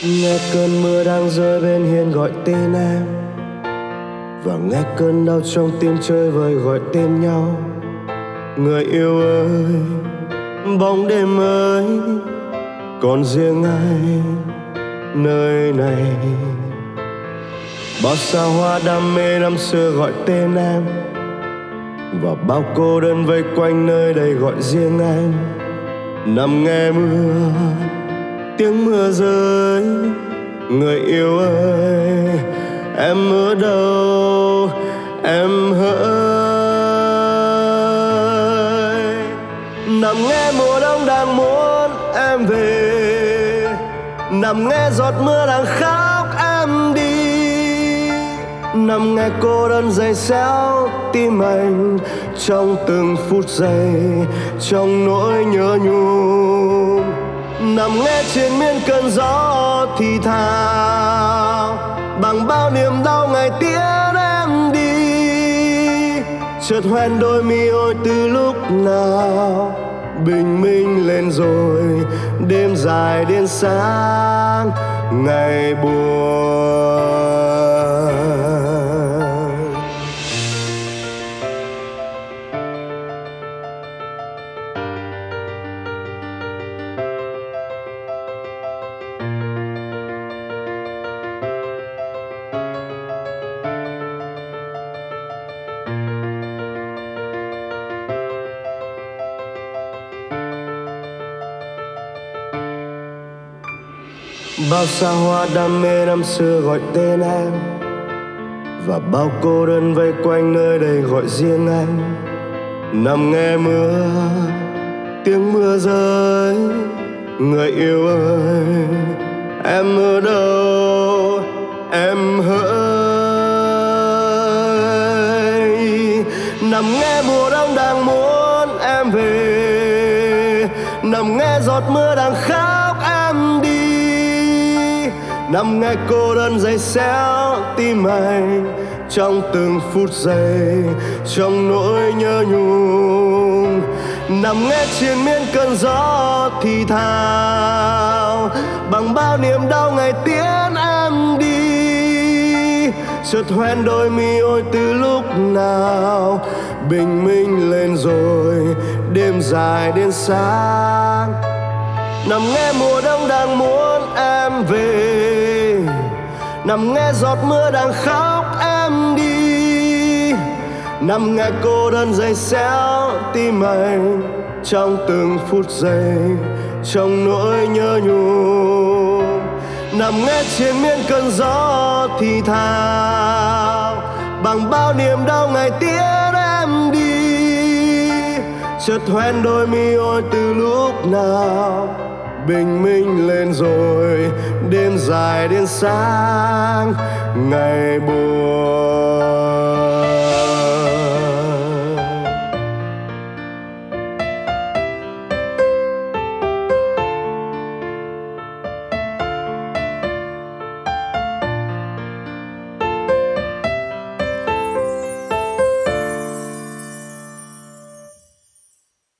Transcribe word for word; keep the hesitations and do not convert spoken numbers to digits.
Nghe cơn mưa đang rơi bên hiên gọi tên em, và nghe cơn đau trong tim chơi vơi gọi tên nhau. Người yêu ơi, bóng đêm ơi, còn riêng ai nơi này. Bao xa hoa đam mê năm xưa gọi tên em, và bao cô đơn vây quanh nơi đây gọi riêng anh. Nằm nghe mưa, tiếng mưa rơi. Người yêu ơi, em ở đâu em hỡi. Nằm nghe mùa đông đang muốn em về, nằm nghe giọt mưa đang khóc em đi. Nằm nghe cô đơn dày xéo tim anh trong từng phút giây, trong nỗi nhớ nhung. Nằm nghe trên miên cơn gió thì thào, bằng bao niềm đau ngày tiễn em đi. Chợt hoen đôi mi ôi từ lúc nào bình minh lên rồi, đêm dài đến sáng ngày buồn. Bao xa hoa đam mê năm xưa gọi tên em, và bao cô đơn vây quanh nơi đây gọi riêng anh. Nằm nghe mưa, tiếng mưa rơi. Người yêu ơi, em ở đâu em hỡi. Nằm nghe mùa đông đang muốn em về, nằm nghe giọt mưa đang khóc em đi. Nằm nghe cô đơn dày xéo tim anh trong từng phút giây, trong nỗi nhớ nhung. Nằm nghe triền miên cơn gió thì thào, bằng bao niềm đau ngày tiễn em đi. Chợt hoen đôi mi ôi từ lúc nào bình minh lên rồi, đêm dài đến sáng. Nằm nghe mùa đông đang muốn em về, nằm nghe giọt mưa đang khóc em đi. Nằm nghe cô đơn dày xéo tim anh trong từng phút giây, trong nỗi nhớ nhung. Nằm nghe trên miên cơn gió thì thào, bằng bao niềm đau ngày tiễn em đi. Chợt hoen đôi mi ôi từ lúc nào bình minh lên rồi, đêm dài đến sáng ngày buồn.